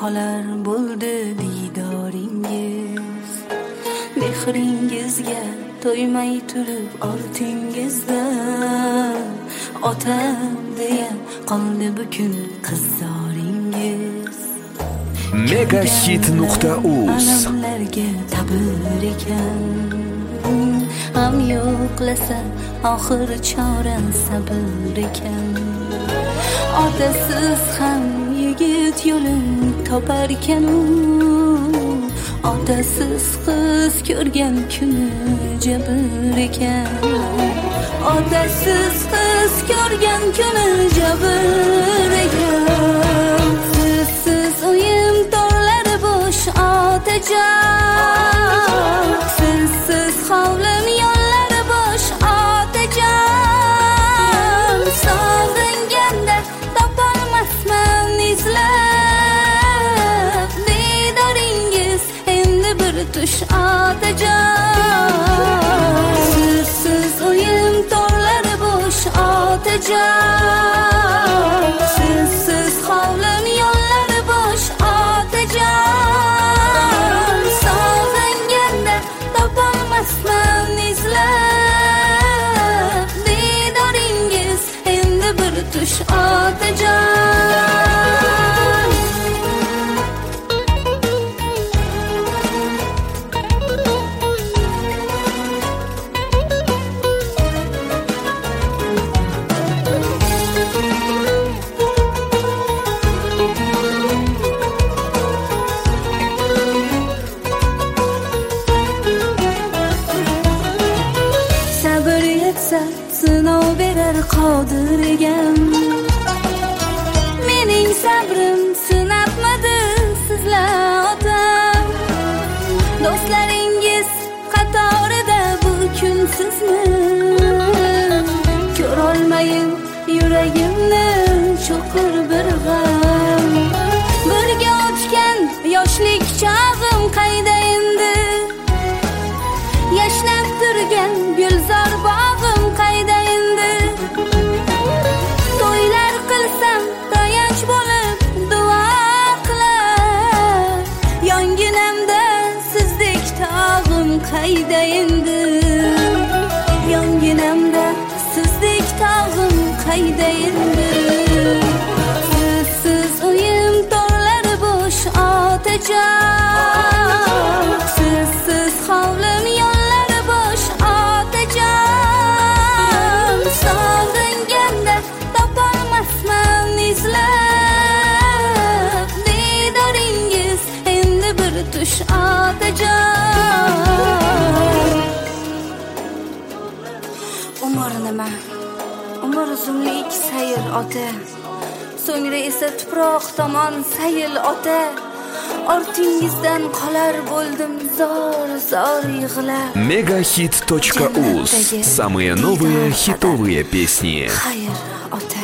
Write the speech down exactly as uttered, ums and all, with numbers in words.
qolar bo'ldi didoringiz. Mehringizga to'ymay turib ortingizdan otam deya qoldi bugun qizlaringiz. megahit nuqta uz Alamlarga tabir ekan, g'am yo'qlasa oxir chora sabr ekan. Otasiz ham yigit yo'lin topar ekan, otasiz qiz ko'rgan kuni jabr ekan. Otasiz qiz ko'rgan kuni jabr ekan. Sizsiz o'yin torlari bo'sh otajon, sizsiz hovlim yo'llari bo'sh otajon. Sog'inganda topolmasman izlab didoringiz endi bir tush otajon. Sizsiz o'yin torlari bo'sh otajon, sizsiz hovlim yo'llari bo'sh otajon. Sog'inganda topolmasman izlab didoringiz endi bir tush otajon. Sabr etsa sinov berar qodir ekan, mening sabrim sinatmadi sizlar otam. Do'stlaringiz qatorida bu kun sizni ko'rolmayin yuragimni cho'qir bir g'am. Birga o'tgan yoshlik chog'im qayda endi, yashnab turgan gulzor bog'im qayda endi. To'ylar qilsam tayanch bo'lib duo qilar, yonginamda sizdek tog'im qayda endi. Yonginamda sizdek tog'im qayda endi. Sizsiz o'yin torlari bo'sh otajon, sizsiz hovlim yo'llari bo'sh otajon. Sog'inganda topolmasman izlab didoringiz endi bir tush otajon. Umr nima? Umr uzunlik sayr ota, so'ngra esa tuproq tomon sayil ota. Ortingizdan qolar bo'ldim zor zor yig'lab. megahit точка уз. Самые новые хитовые песни. Xayr ota.